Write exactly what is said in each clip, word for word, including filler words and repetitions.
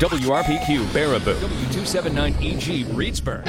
W R P Q Baraboo, W two seventy-nine E G Reedsburg.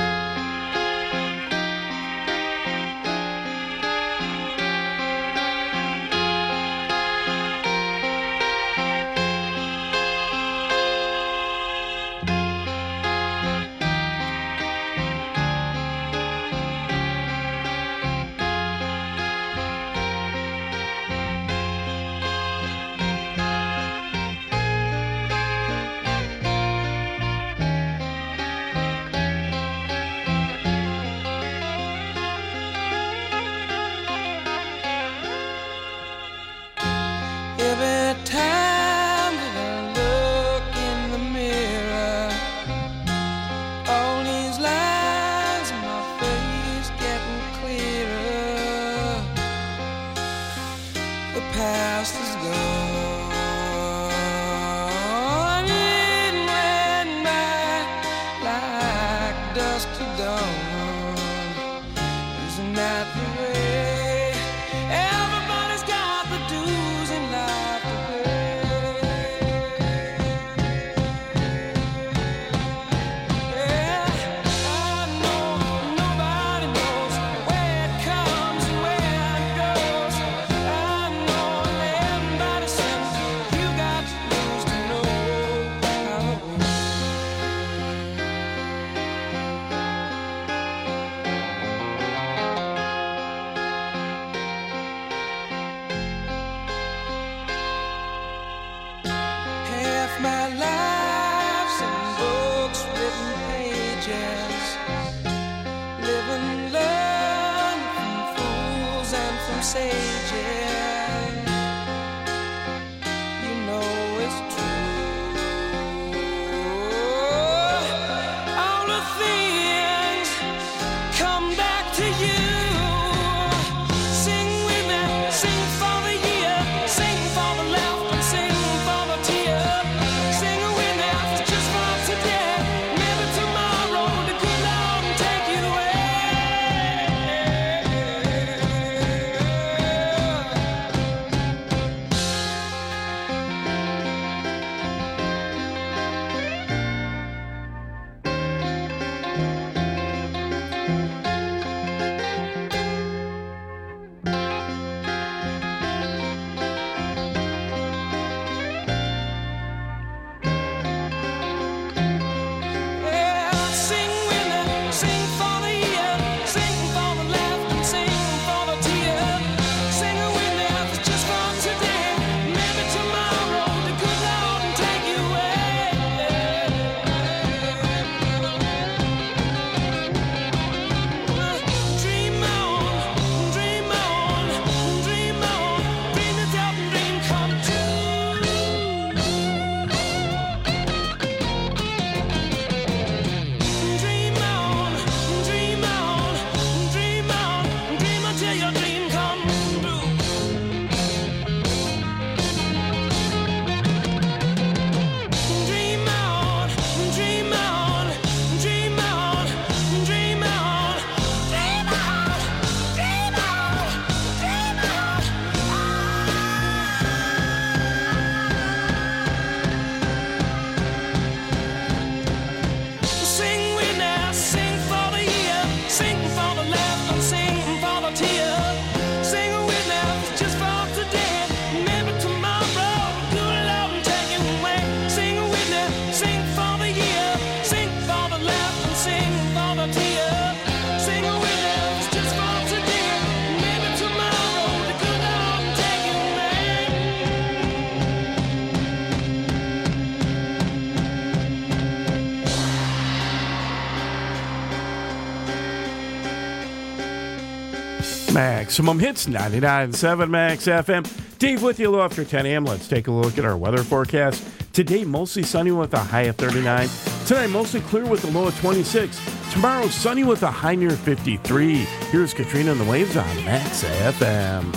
Maximum Hits, ninety-nine point seven Max F M. Dave with you after ten a.m. Let's take a look at our weather forecast. Today, mostly sunny with a high of thirty-nine. Tonight, mostly clear with a low of twenty-six. Tomorrow, sunny with a high near fifty-three. Here's Katrina and the Waves on Max F M.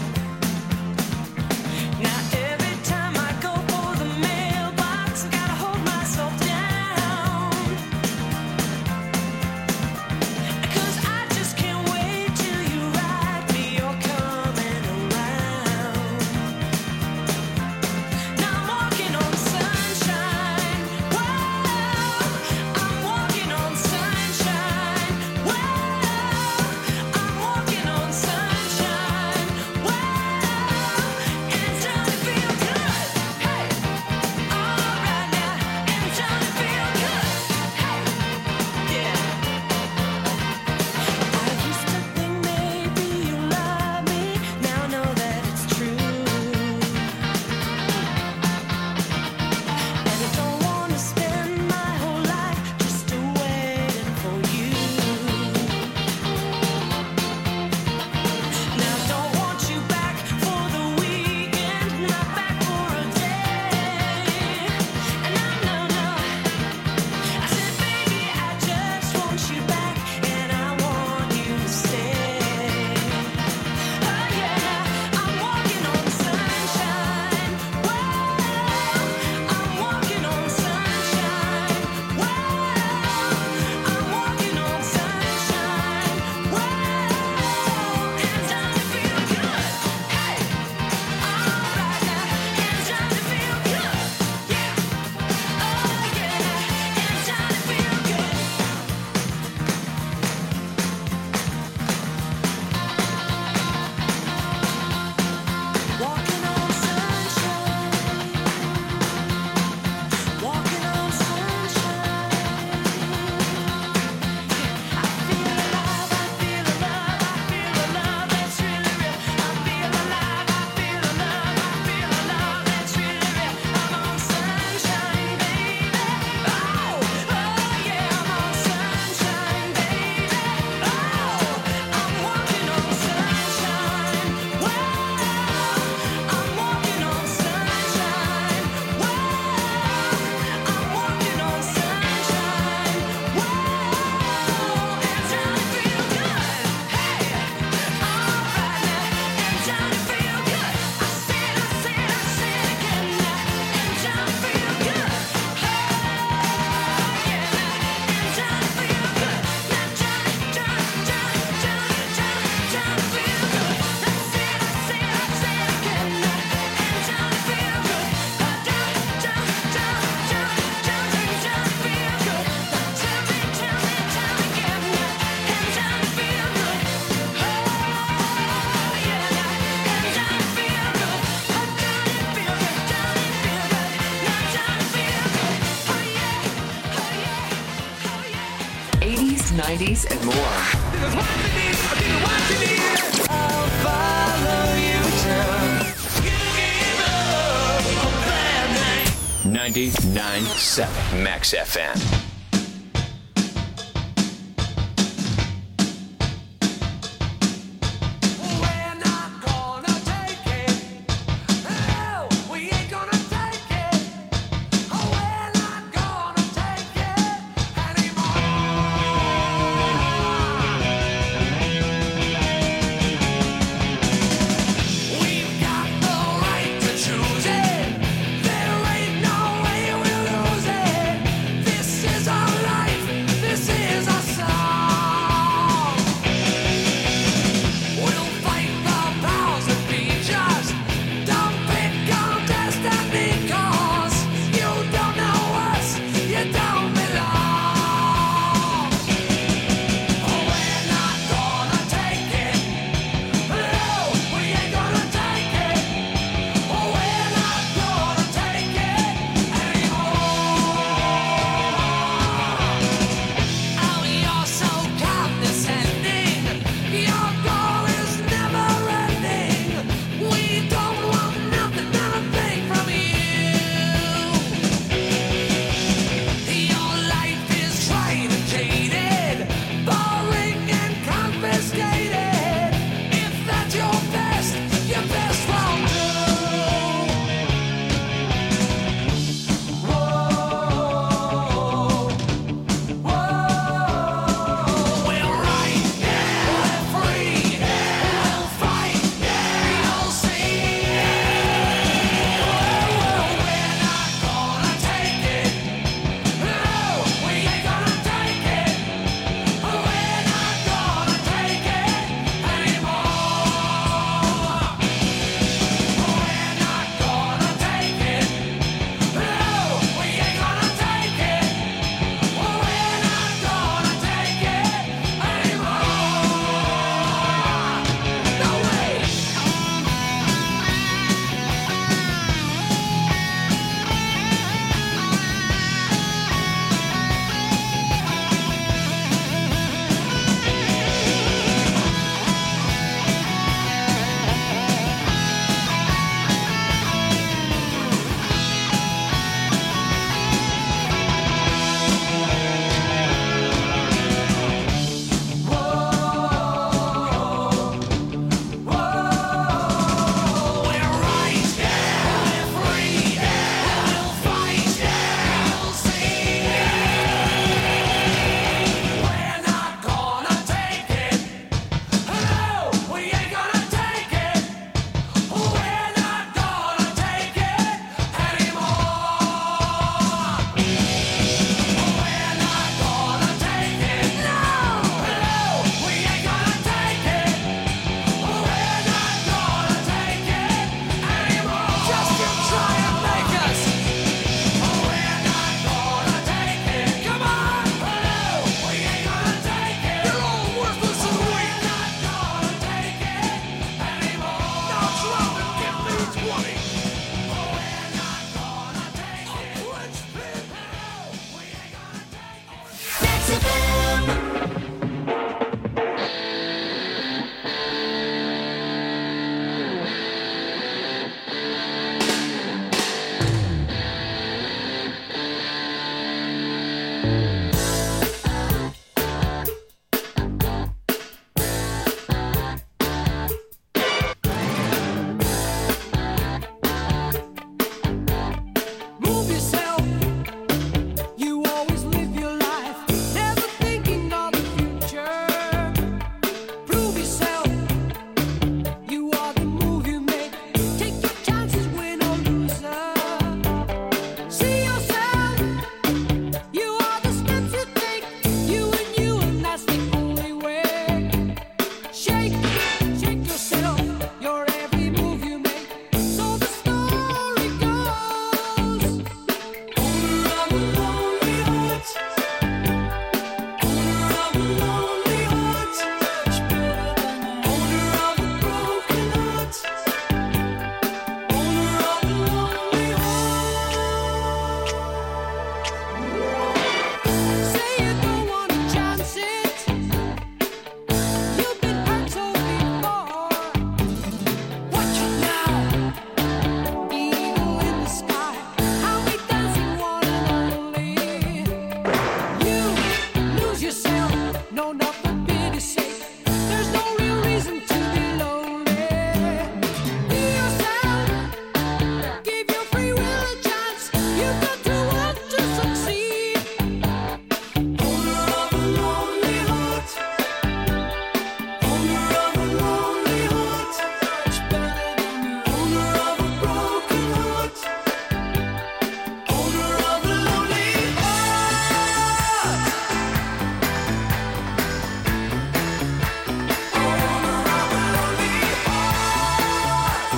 Now every time I go for the mailbox, gotta hold eighties, nineties, and more. I'll follow you till you give up on that night. ninety-nine point seven Max F M. This is no, not for pity's sake. There's no real reason to be lonely. Be yourself, give your free will a chance. You've got to want to succeed. Owner of a lonely heart, owner of a lonely heart, much better than the owner of a broken heart, owner of a lonely heart, owner of a lonely heart.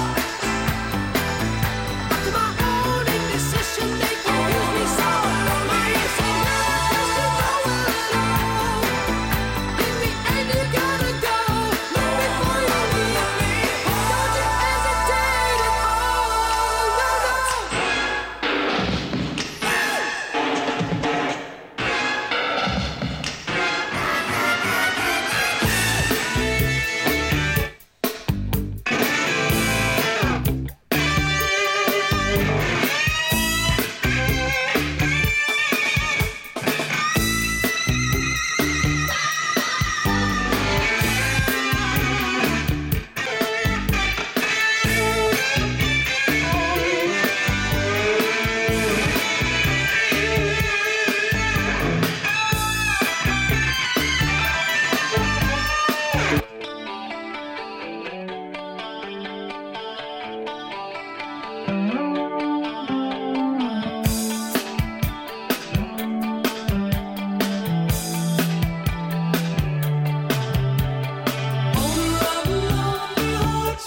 To my own indecision making gives me so lonely, so nervous to go alone. In the end you gotta go, not before you leave me. Don't you hesitate at all, no, no. Owner of a lonely heart,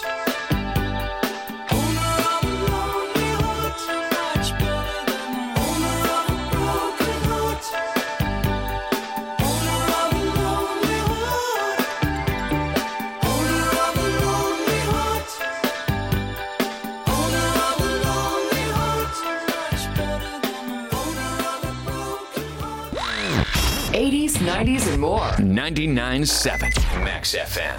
owner of a lonely heart, much better than the owner of a broken heart, owner of a lonely heart, owner of a lonely heart, owner of a lonely heart, much better than the owner of a broken heart. eighties, nineties, and more. ninety-nine point seven Max F M.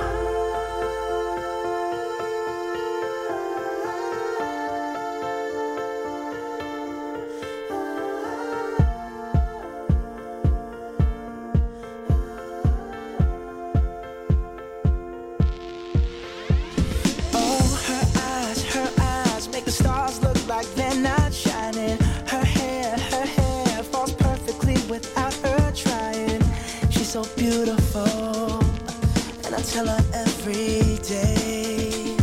Oh, her eyes, her eyes make the stars look like they're not shining. Her hair, her hair falls perfectly without her trying. She's so beautiful, and I tell her every day.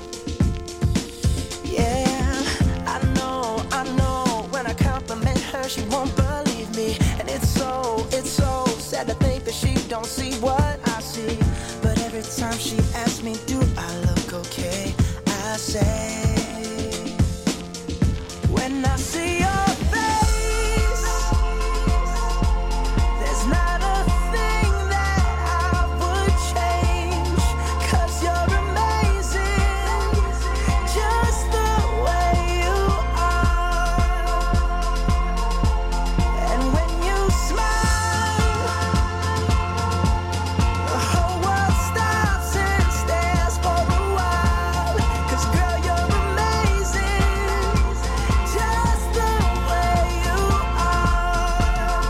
Yeah, I know, I know. When I compliment her, she won't believe me, and it's so, it's so sad to think that she don't see what I see. But every time she asks me, do I look okay? I say, when I see your face, there's not a thing that I would change. 'Cause you're amazing, just the way you are. And when you smile, the whole world stops and stares for a while. 'Cause girl, you're amazing, just the way you are.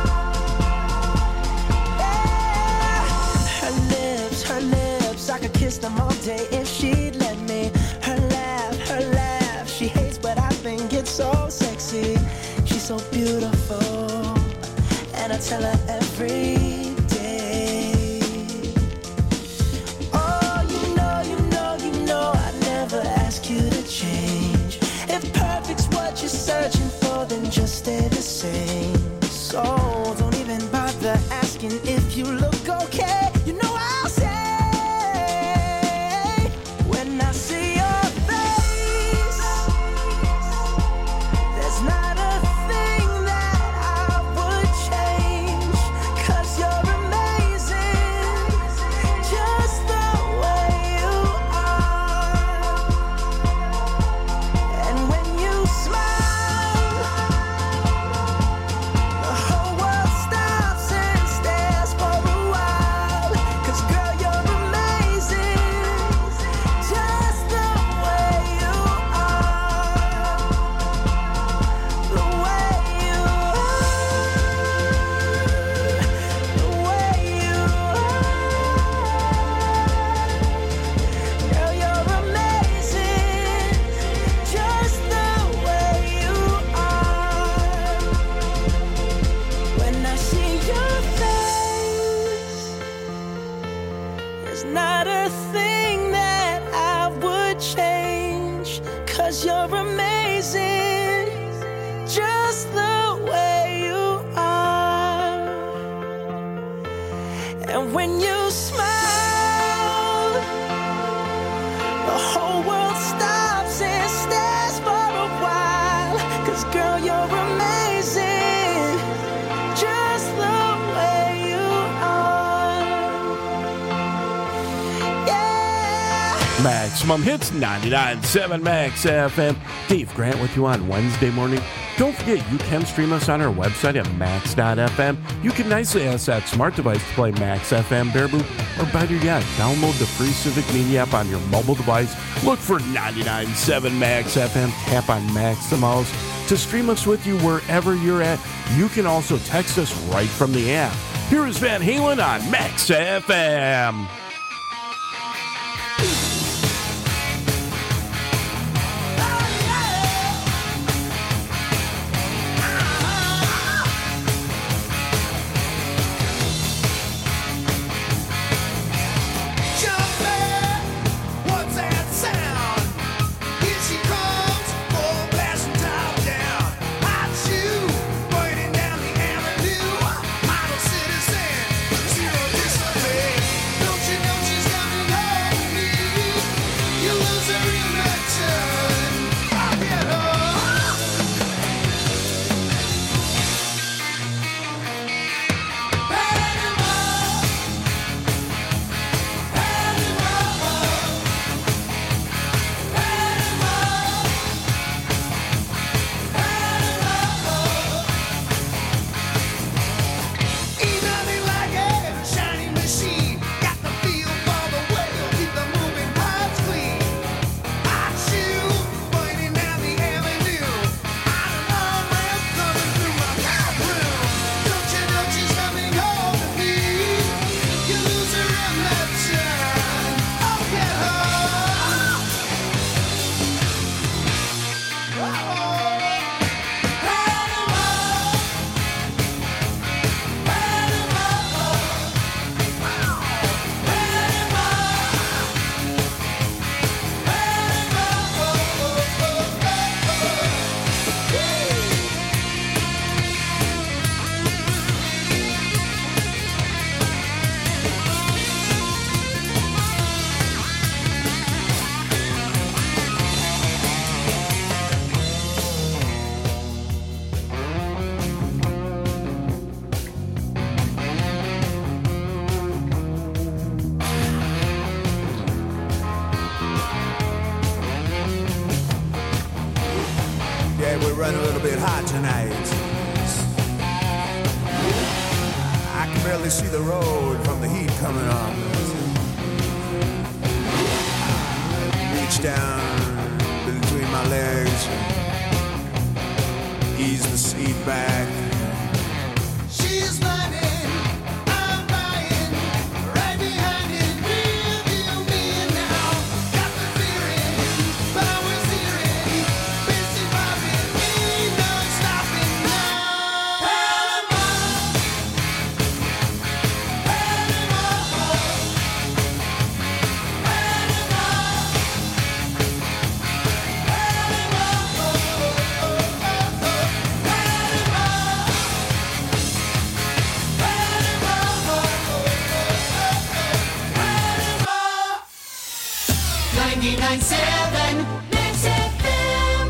Yeah. Her lips, her lips, I could kiss them all day if she'd let me. Her laugh, her laugh, she hates but I think it's so sexy. She's so beautiful, and I tell her every day. Oh, you know, you know, you know I'd never ask you to change. If perfect's what you're searching for, then just stay the same. So don't even bother asking if you look okay. You know I'll say, when I see your face, there's not a thing that I would change. 'Cause you're amazing, just the way you are. And when you smile, the whole world stops and stares for a while. There's not a thing that I would change, 'cause you're amazing, just the way you are. And when you smile, the whole world stops and stares for a while. 'Cause girl, you're amazing, just the way you are. Yeah. Maximum Hits ninety-nine point seven Max F M. Dave Grant with you on Wednesday morning. Don't forget, you can stream us on our website at max dot f m. You can nicely ask that smart device to play Max F M Bareboot, or better yet, download the free Civic Media app on your mobile device. Look for ninety-nine point seven Max F M. Tap on Max the mouse to stream us with you wherever you're at. You can also text us right from the app. Here is Van Halen on Max F M. What's that sound? Here she comes, full blasting top down. Hot shoe, pointing down the avenue. Model citizen, zero discipline. Don't you know she's coming home to me? You lose her in return. I'll get her. Ain't nothing like a shiny machine. Got the feel for the wheel, keep the moving parts clean. Hot shoe, pointing down the avenue. I don't know what's coming through my bathroom. Don't you know she's coming home to me? You lose her in that turn. I'll get her. Yeah, we're running a little bit hot tonight. I can barely see the road from the heat coming on. Reach down between my legs, ease the seat back. She's running, I'm buying, right behind it, real deal me now. Got the feeling, power steering, busy bobbing, ain't no stopping now. Panama, Panama, ninety-nine point seven Max F M.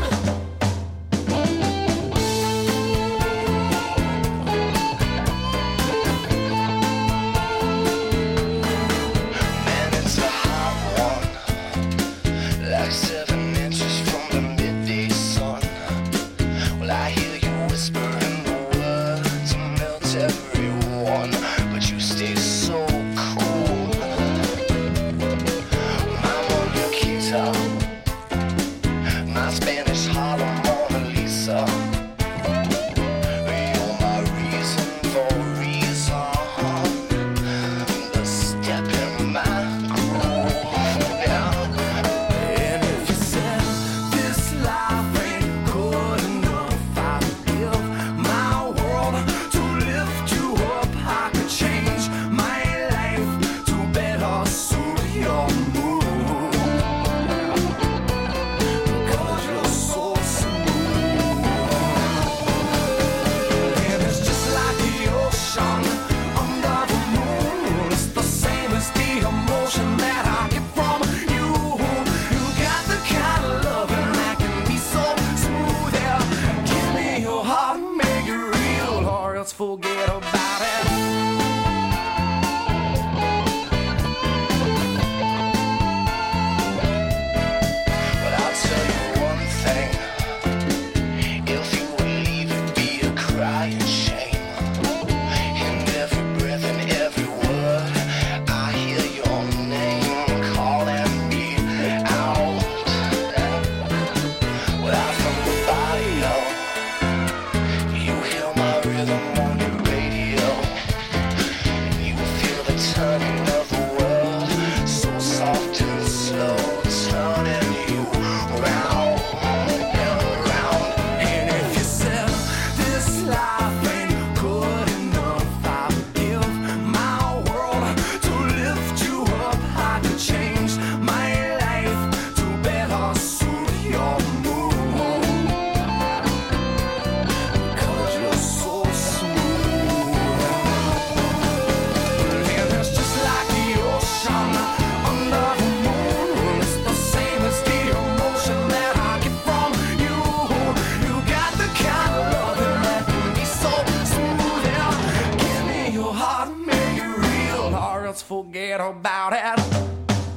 Man, it's a hot one, like seven inches from the midday sun. Well, I hear you whispering the words to melt everyone, but you stay so cool. I'm on your guitar, let's forget about it.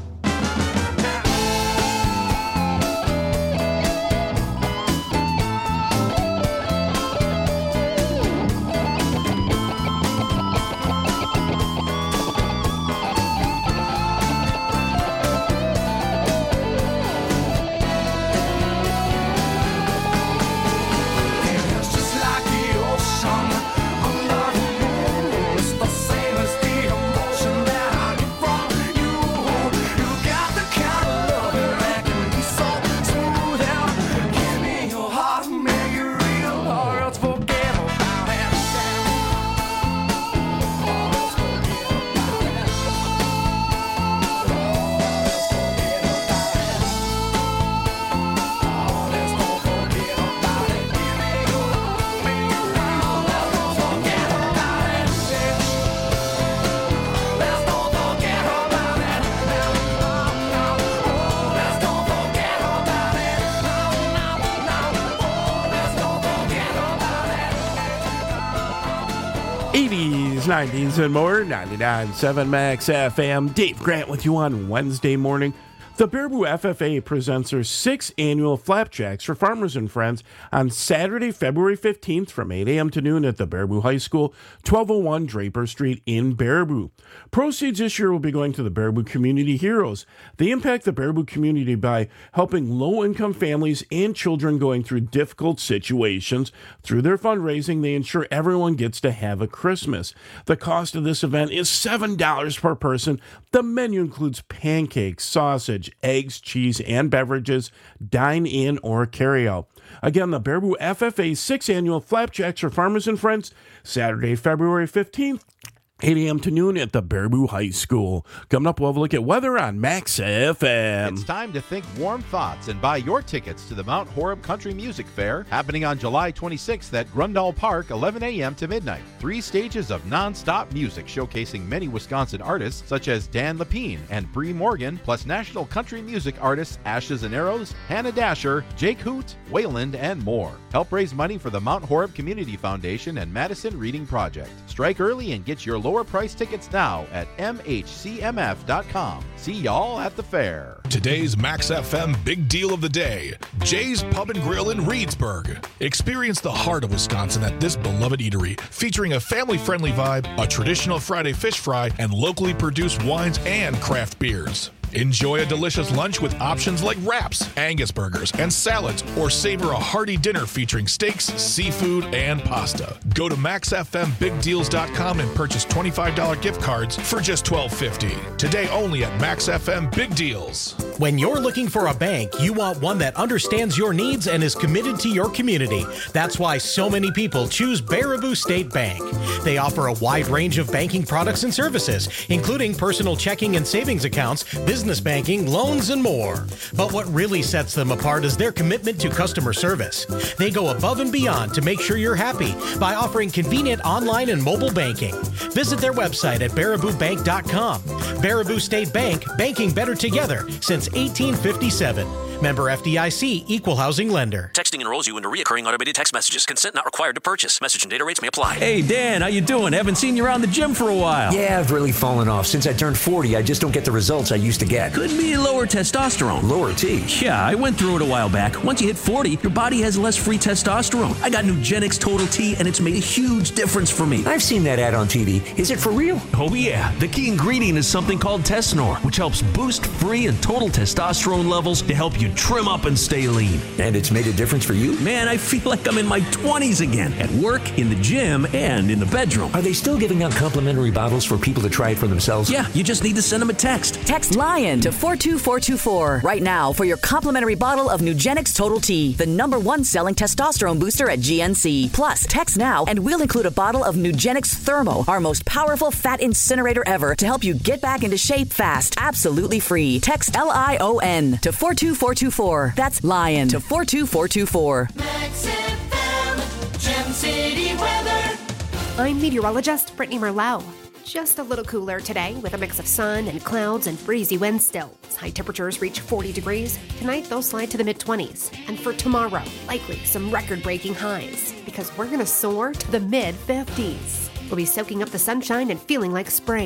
eighties, nineties, and more. ninety-nine point seven Max F M. Dave Grant with you on Wednesday morning. The Baraboo F F A presents their sixth annual Flapjacks for Farmers and Friends on Saturday, February fifteenth from eight a.m. to noon at the Baraboo High School, twelve oh one Draper Street in Baraboo. Proceeds this year will be going to the Baraboo Community Heroes. They impact the Baraboo community by helping low-income families and children going through difficult situations. Through their fundraising, they ensure everyone gets to have a Christmas. The cost of this event is seven dollars per person. The menu includes pancakes, sausage, eggs, cheese, and beverages. Dine in or carry out. Again, the Baraboo F F A sixth Annual Flapjacks for Farmers and Friends, Saturday, February fifteenth, eight a.m. to noon at the Baraboo High School. Coming up, we'll have a look at weather on Max F M. It's time to think warm thoughts and buy your tickets to the Mount Horeb Country Music Fair, happening on July twenty-sixth at Grundall Park, eleven a.m. to midnight. Three stages of non-stop music showcasing many Wisconsin artists such as Dan Lepine and Bree Morgan, plus national country music artists Ashes and Arrows, Hannah Dasher, Jake Hoot, Wayland, and more. Help raise money for the Mount Horeb Community Foundation and Madison Reading Project. Strike early and get your lower price tickets now at m h c m f dot com. See y'all at the fair. Today's Max F M big deal of the day, Jay's Pub and Grill in Reedsburg. Experience the heart of Wisconsin at this beloved eatery, featuring a family-friendly vibe, a traditional Friday fish fry, and locally produced wines and craft beers. Enjoy a delicious lunch with options like wraps, Angus burgers, and salads, or savor a hearty dinner featuring steaks, seafood, and pasta. Go to max f m big deals dot com and purchase twenty-five dollars gift cards for just twelve fifty. Today only at Max F M Big Deals. When you're looking for a bank, you want one that understands your needs and is committed to your community. That's why so many people choose Baraboo State Bank. They offer a wide range of banking products and services, including personal checking and savings accounts, business banking, loans, and more. But what really sets them apart is their commitment to customer service. They go above and beyond to make sure you're happy by offering convenient online and mobile banking. Visit their website at baraboo bank dot com. Baraboo State Bank, banking better together since eighteen fifty-seven. Member F D I C, Equal Housing Lender. Texting enrolls you into recurring automated text messages. Consent not required to purchase. Message and data rates may apply. Hey, Dan, how you doing? Haven't seen you around the gym for a while. Yeah, I've really fallen off. Since I turned forty, I just don't get the results I used to get. Could be lower testosterone. Lower T? Yeah, I went through it a while back. Once you hit forty, your body has less free testosterone. I got Nugenix Total T, and it's made a huge difference for me. I've seen that ad on T V. Is it for real? Oh, yeah. The key ingredient is something called Tesnor, which helps boost free and total testosterone levels to help you trim up and stay lean. And it's made a difference for you? Man, I feel like I'm in my twenties again, at work, in the gym, and in the bedroom. Are they still giving out complimentary bottles for people to try it for themselves? Yeah, you just need to send them a text. Text LION to four two four two four right now for your complimentary bottle of Nugenix Total T, the number one selling testosterone booster at G N C. Plus, text now and we'll include a bottle of Nugenix Thermo, our most powerful fat incinerator ever, to help you get back into shape fast, absolutely free. Text L I O N to four two four two four. That's LION to four two four two four. Max F M, Gem City weather. I'm meteorologist Brittany Merlot. Just a little cooler today with a mix of sun and clouds and breezy winds still. High temperatures reach forty degrees. Tonight they'll slide to the mid-twenties. And for tomorrow, likely some record-breaking highs because we're going to soar to the mid-fifties. We'll be soaking up the sunshine and feeling like spring.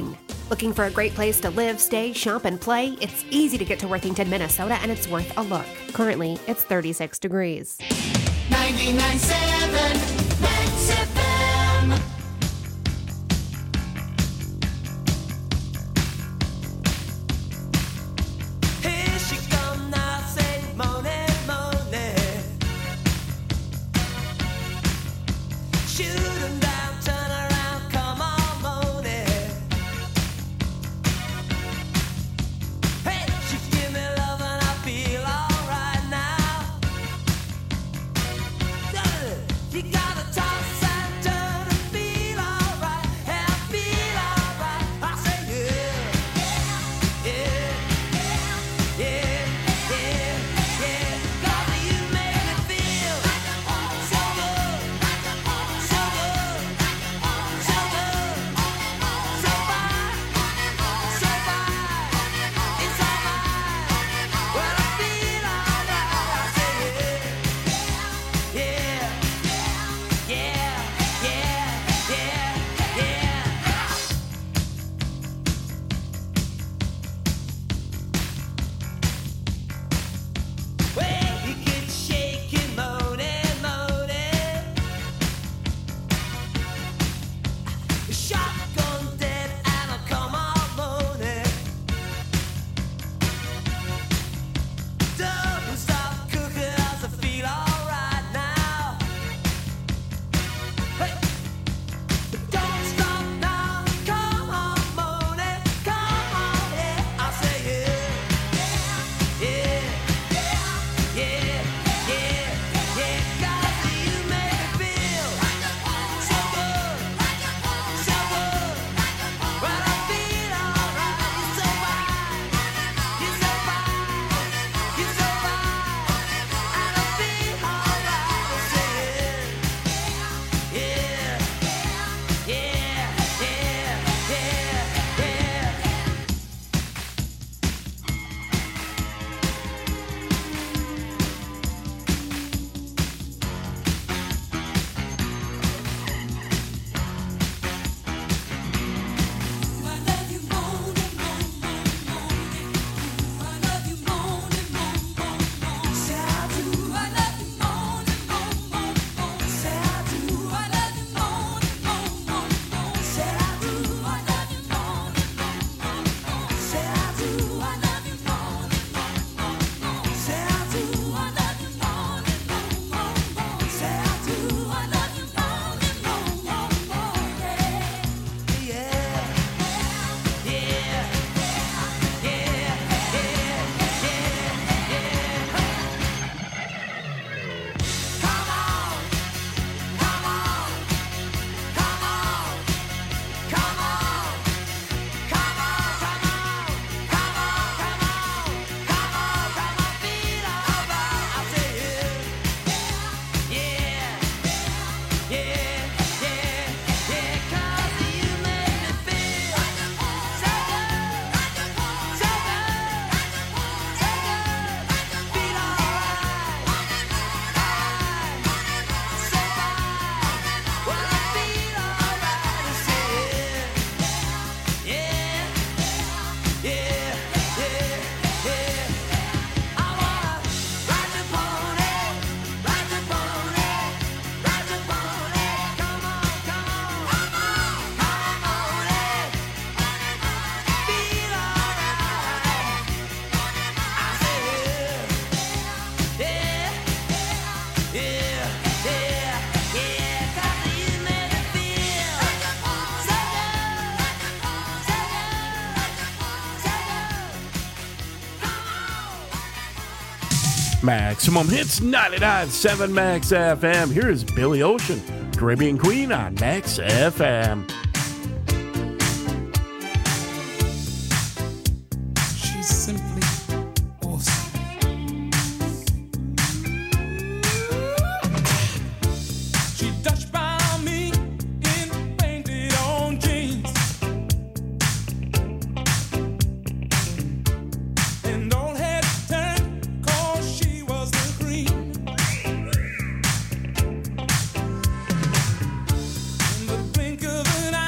Looking for a great place to live, stay, shop, and play? It's easy to get to Worthington, Minnesota, and it's worth a look. Currently, it's thirty-six degrees. ninety-nine point seven Max F M. Here she come now, say money, money. Shoot 'em down, turn around, come on, money. Hey, she give me love and I feel alright now. You gotta toss and turn and feel alright, and I feel alright. I say yeah, yeah, yeah, yeah, yeah. 'Cause you make me feel so good, so good, so good, so fine, so fine. It's alright when I feel alright. I say yeah, yeah. Yeah, yeah, yeah, yeah. Well, you get shaking, moaning, moaning. Shotgun dead and I come on moaning. Don't stop cooking as I feel alright now. Hey, don't stop now. Come on, moaning, come on, yeah. I say yeah, yeah, yeah, yeah, yeah. 'Cause you make me feel so good, so good. When I feel alright, you're so fine, you're so fine, you're so fine, and I feel alright. I say yeah. Yeah, yeah, yeah, yeah, yeah. Say I do. I love you more and more, more, more. Say I do. I love you more and more, more, more. Say I do. I love you more and more, more, more. Say I do. I love you more and more, more, more. Say I do. I love you more and more, more, more. Say I do. I love you more and more, more, more. Yeah, yeah, yeah, yeah, yeah, yeah, yeah. Come on, come on, come on, come on, come on, come on, come on, come on, come on, come on, feel alright. I say yeah, yeah, yeah, yeah, yeah. 'Cause you make me feel so good, so good, so good, feel alright. So fine, when I feel alright, I say yeah, yeah, yeah, yeah, yeah. I wanna ride the pony, ride the pony, ride the pony. Come on, come on, come on, come on, feel alright. I say yeah, yeah, yeah, yeah, yeah. 'Cause you make me feel so good, so good, so good. Maximum Hits ninety-nine point seven Max F M. Here is Billy Ocean, Caribbean Queen on Max F M. She's simply awesome. She touched by me in painted on jeans, and all had turned 'cause she was the queen. In the blink of an eye.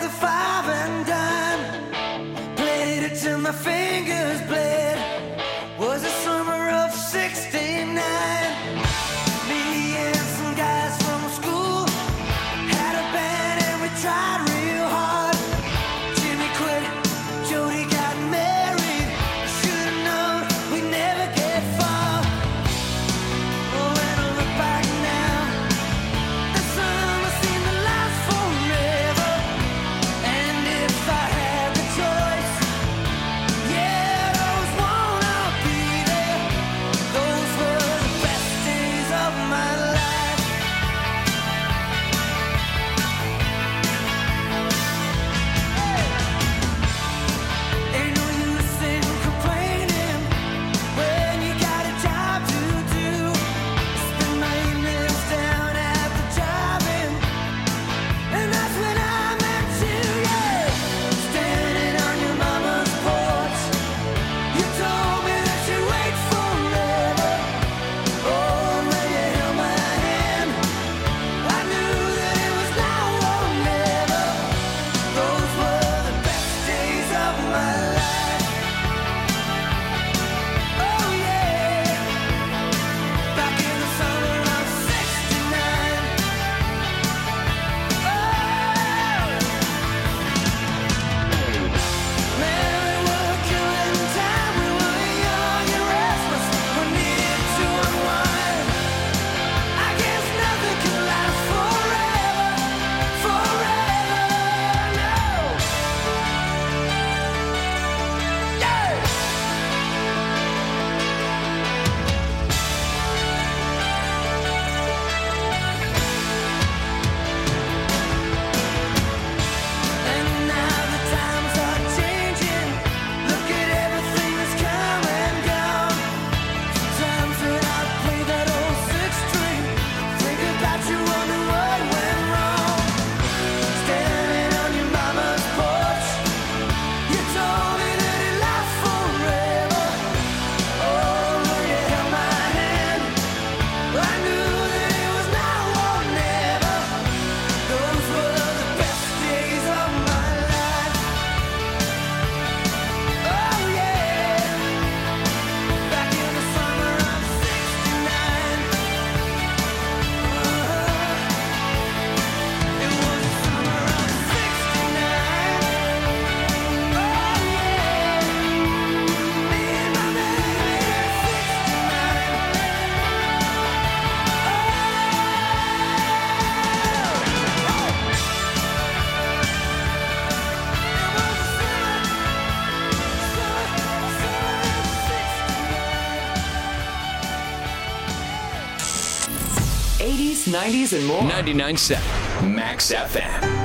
the five and dime. Played it till my fingers bled. Was the summer of sixty-nine. Me and some guys from school had a band and we tried real hard. Jimmy quit, Jody got married. Should've known we'd never get far. Oh, when I look back now, the summer seemed to last forever. And if I had the choice, yeah, I'd always wanna be there. Those were the best days of my life. Ain't no use in complaining when you got a job to do. Spend my evenings down at the drive-in, and that's when I met you, yeah. Standing on your mama's porch, you told me that you'd wait forever. Oh, when you held my hand, I knew that it was now or never. Those were the best days of my life. Oh yeah, back in the summer of sixty-nine. Man, we were killing time. We were young and restless. We needed to unwind. I guess nothing can last forever, forever, no. Yeah. And now the times are changing. Look at everything that's come and gone. Sometimes when I play that old six string, think about you, wonder what went wrong. Standing on your mama's porch, you told me that it lasts forever. Oh, when you held my hand, I knew that it was now or never. Those were the best days of my life. Oh yeah, back in the summer of sixty-nine. It was the summer of sixty-nine. Oh yeah, me and my baby at eighties, nineties, and more. ninety-nine point seven Max F M.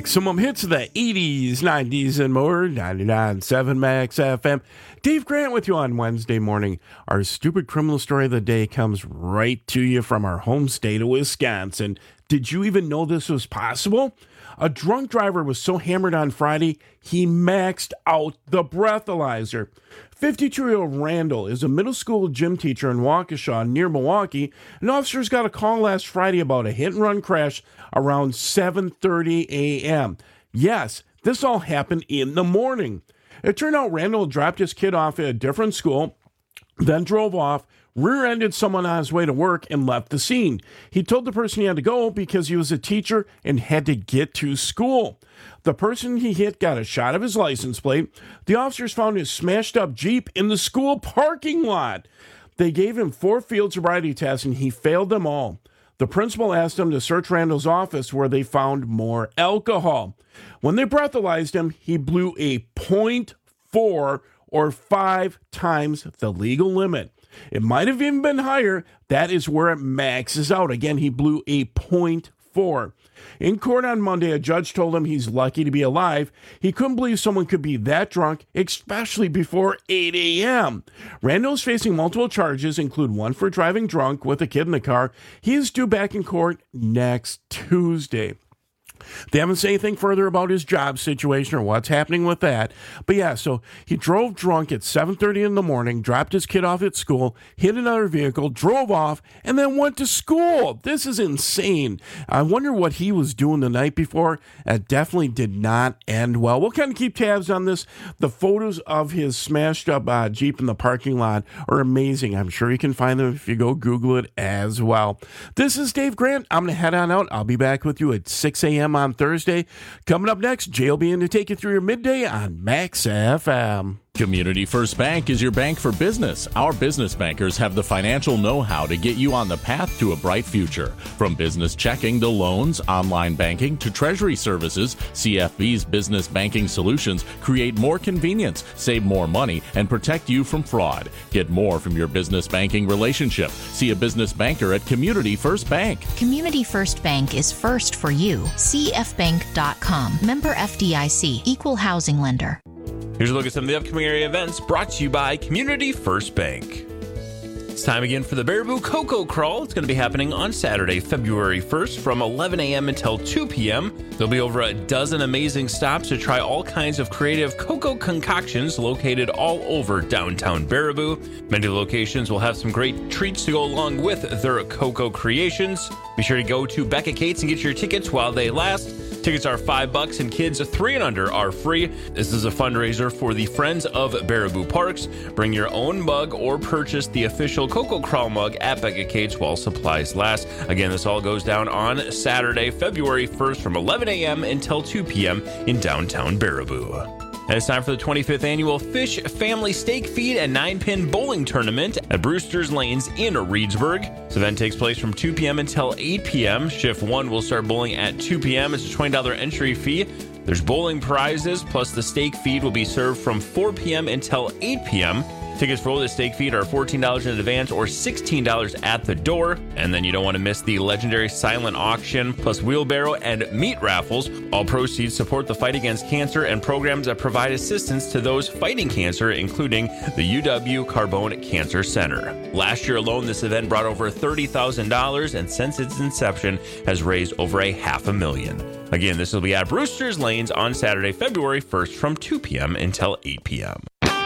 Maximum hits of the eighties, nineties, and more. ninety-nine point seven Max F M. Dave Grant with you on Wednesday morning. Our stupid criminal story of the day comes right to you from our home state of Wisconsin. Did you even know this was possible? A drunk driver was so hammered on Friday, he maxed out the breathalyzer. fifty-two-year-old Randall is a middle school gym teacher in Waukesha near Milwaukee, and officers got a call last Friday about a hit-and-run crash around seven thirty a.m. Yes, this all happened in the morning. It turned out Randall dropped his kid off at a different school, then drove off, rear-ended someone on his way to work, and left the scene. He told the person he had to go because he was a teacher and had to get to school. The person he hit got a shot of his license plate. The officers found his smashed-up Jeep in the school parking lot. They gave him four field sobriety tests, and he failed them all. The principal asked him to search Randall's office, where they found more alcohol. When they breathalyzed him, he blew a point four or five times the legal limit. It might have even been higher. That is where it maxes out. Again, he blew a point four. In court on Monday, a judge told him he's lucky to be alive. He couldn't believe someone could be that drunk, especially before eight a.m. Randall is facing multiple charges, include one for driving drunk with a kid in the car. He is due back in court next Tuesday. They haven't said anything further about his job situation or what's happening with that. But yeah, so he drove drunk at seven thirty in the morning, dropped his kid off at school, hit another vehicle, drove off, and then went to school. This is insane. I wonder what he was doing the night before. It definitely did not end well. We'll kind of keep tabs on this. The photos of his smashed up uh, Jeep in the parking lot are amazing. I'm sure you can find them if you go Google it as well. This is Dave Grant. I'm going to head on out. I'll be back with you at six a.m. on Thursday. Coming up next, Jay will be in to take you through your midday on Max F M. Community First Bank is your bank for business. Our business bankers have the financial know-how to get you on the path to a bright future. From business checking to loans, online banking to treasury services, C F B's business banking solutions create more convenience, save more money, and protect you from fraud. Get more from your business banking relationship. See a business banker at Community First Bank. Community First Bank is first for you. C F bank dot com. Member F D I C. Equal housing lender. Here's a look at some of the upcoming area events brought to you by Community First Bank. It's time again for the Baraboo Cocoa Crawl. It's going to be happening on Saturday, February first from eleven a.m. until two p.m. There'll be over a dozen amazing stops to try all kinds of creative cocoa concoctions located all over downtown Baraboo. Many locations will have some great treats to go along with their cocoa creations. Be sure to go to Becca Cates and get your tickets while they last. Tickets are five bucks and kids three and under are free. This is a fundraiser for the Friends of Baraboo Parks. Bring your own mug or purchase the official Cocoa Crawl mug at Becca Cates while supplies last. Again, this all goes down on Saturday, February first from eleven a.m. until two p.m. in downtown Baraboo. And it's time for the twenty-fifth annual Fish Family Steak Feed and nine-pin bowling tournament at Brewster's Lanes in Reedsburg. This event takes place from two p.m. until eight p.m. Shift one will start bowling at two p.m. It's a twenty dollars entry fee. There's bowling prizes, plus the steak feed will be served from four p.m. until eight p.m. Tickets for the steak feed are fourteen dollars in advance or sixteen dollars at the door. And then you don't want to miss the legendary silent auction, plus wheelbarrow and meat raffles. All proceeds support the fight against cancer and programs that provide assistance to those fighting cancer, including the U W Carbone Cancer Center. Last year alone, this event brought over thirty thousand dollars, and since its inception has raised over a half a million. Again, this will be at Brewster's Lanes on Saturday, February first from two p.m. until eight p.m.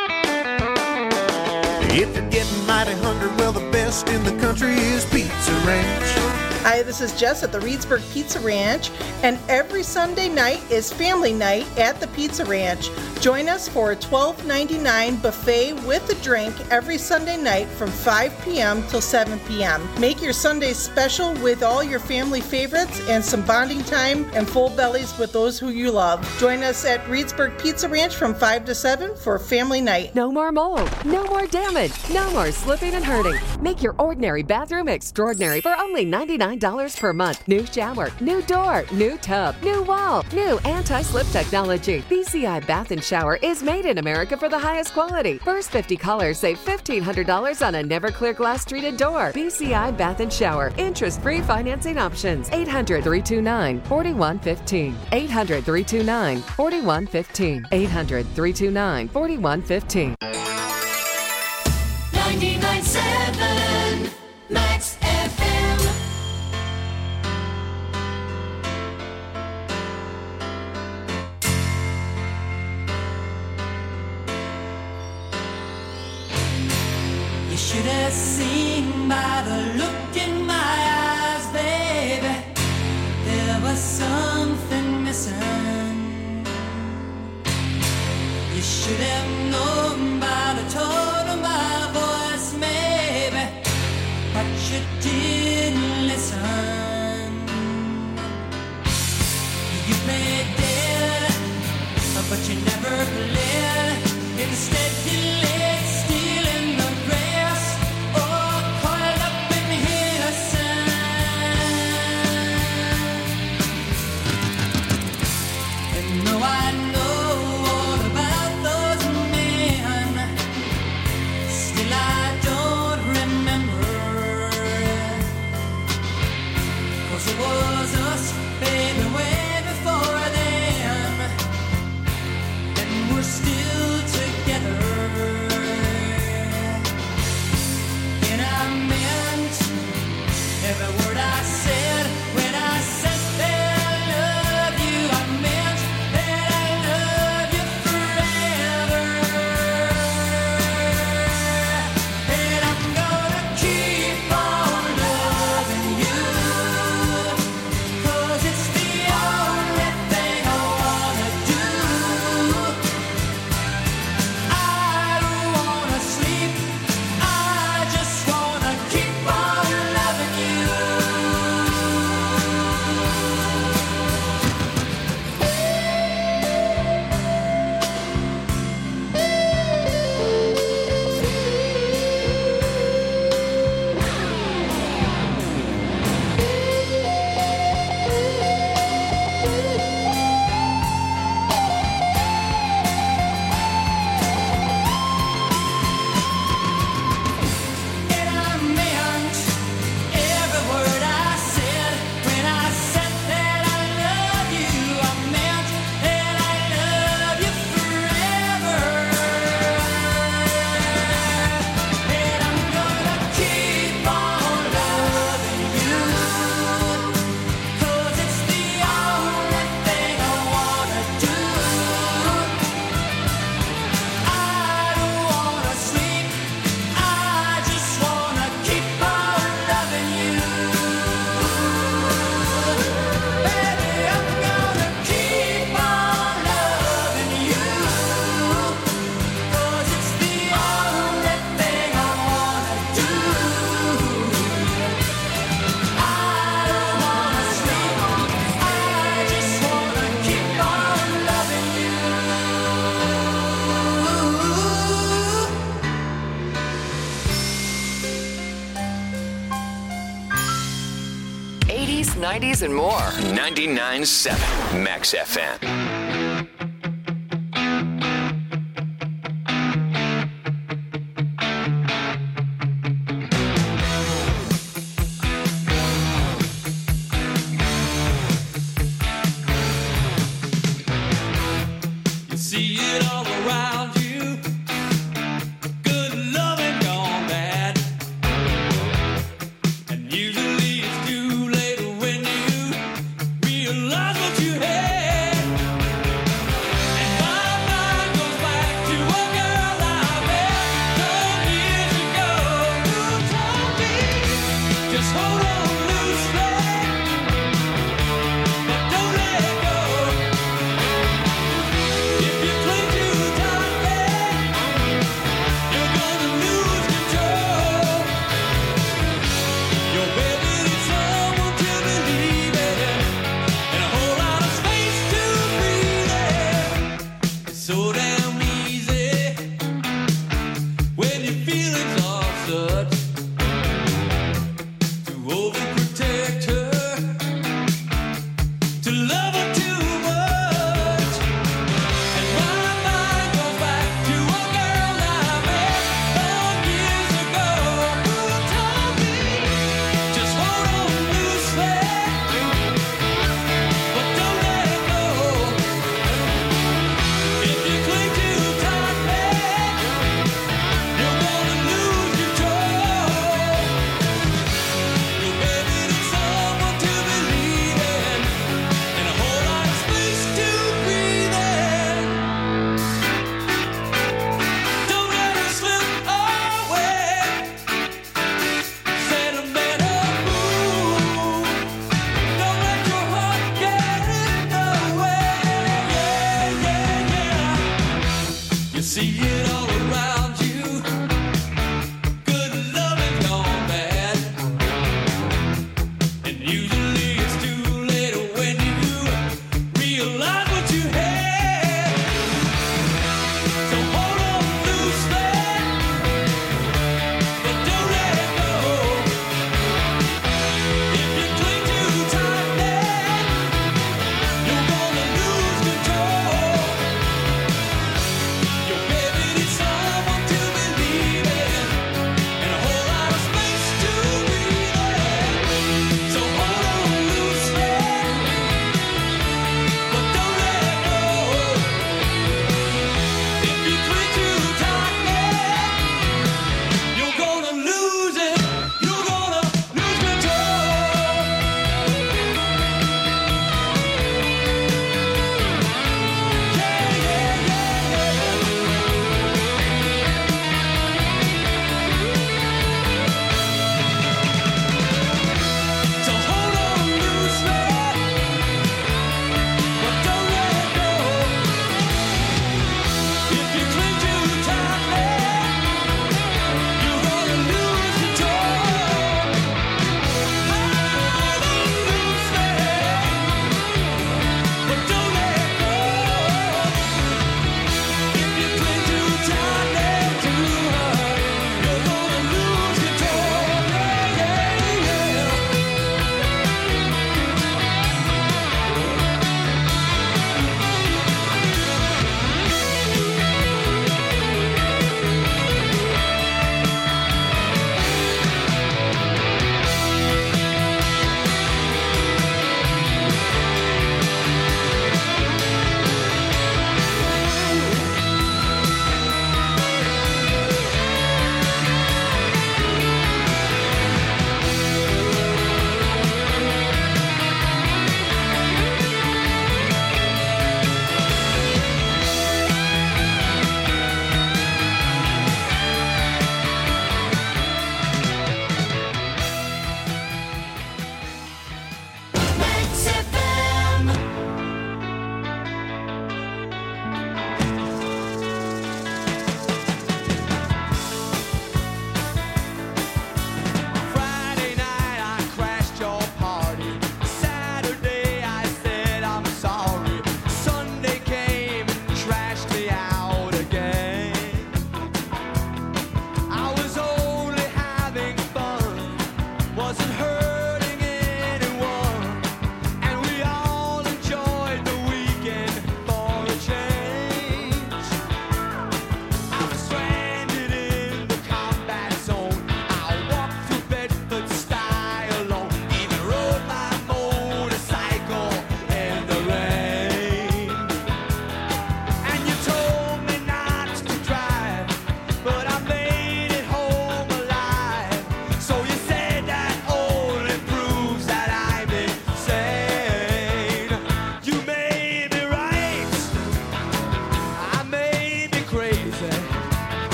If you're getting mighty hungry, well, the best in the country is Pizza Ranch. Hi, this is Jess at the Reedsburg Pizza Ranch, and every Sunday night is family night at the Pizza Ranch. Join us for a twelve ninety-nine buffet with a drink every Sunday night from five p.m. till seven p.m. Make your Sundays special with all your family favorites and some bonding time and full bellies with those who you love. Join us at Reedsburg Pizza Ranch from five to seven for family night. No more mold, no more damage, no more slipping and hurting. Make your ordinary bathroom extraordinary for only ninety-nine dollars per month. New shower, new door, new tub, new wall, new anti-slip technology. B C I Bath and Shower Shower is made in America for the highest quality. First fifty callers save fifteen hundred dollars on a never clear glass treated door. B C I Bath and Shower. Interest-free financing options. eight hundred, three two nine, four one one five. eight hundred, three two nine, four one one five. eight hundred, three two nine, four one one five. ninety-nine point seven Max F M. You should have seen by the look in my eyes, baby, there was something missing. You should have known by the tone of my voice, maybe, but you didn't listen. You played dead, but you never played. Instead you laid still in the grass, or coiled up in innocence. And though I know all about those men, still I don't remember. 'Cause it was us, baby, way before then, and we're still together. And I meant every word I said when I said that I love you. I meant that I love you forever. And I'm gonna keep on loving you, 'cause it's the only thing I wanna do. I don't wanna sleep, I just wanna keep on loving you. And I meant every word I said when I said that I love you. I meant that I love you forever. And I'm gonna keep on loving you, 'cause it's the only thing I wanna do. I don't wanna sleep, I just wanna keep on loving you. Baby, I'm gonna keep on loving you, 'cause it's the only thing I wanna do. I don't wanna sleep, I just wanna keep on loving you. eighties, nineties, and more. ninety-nine point seven Max F M.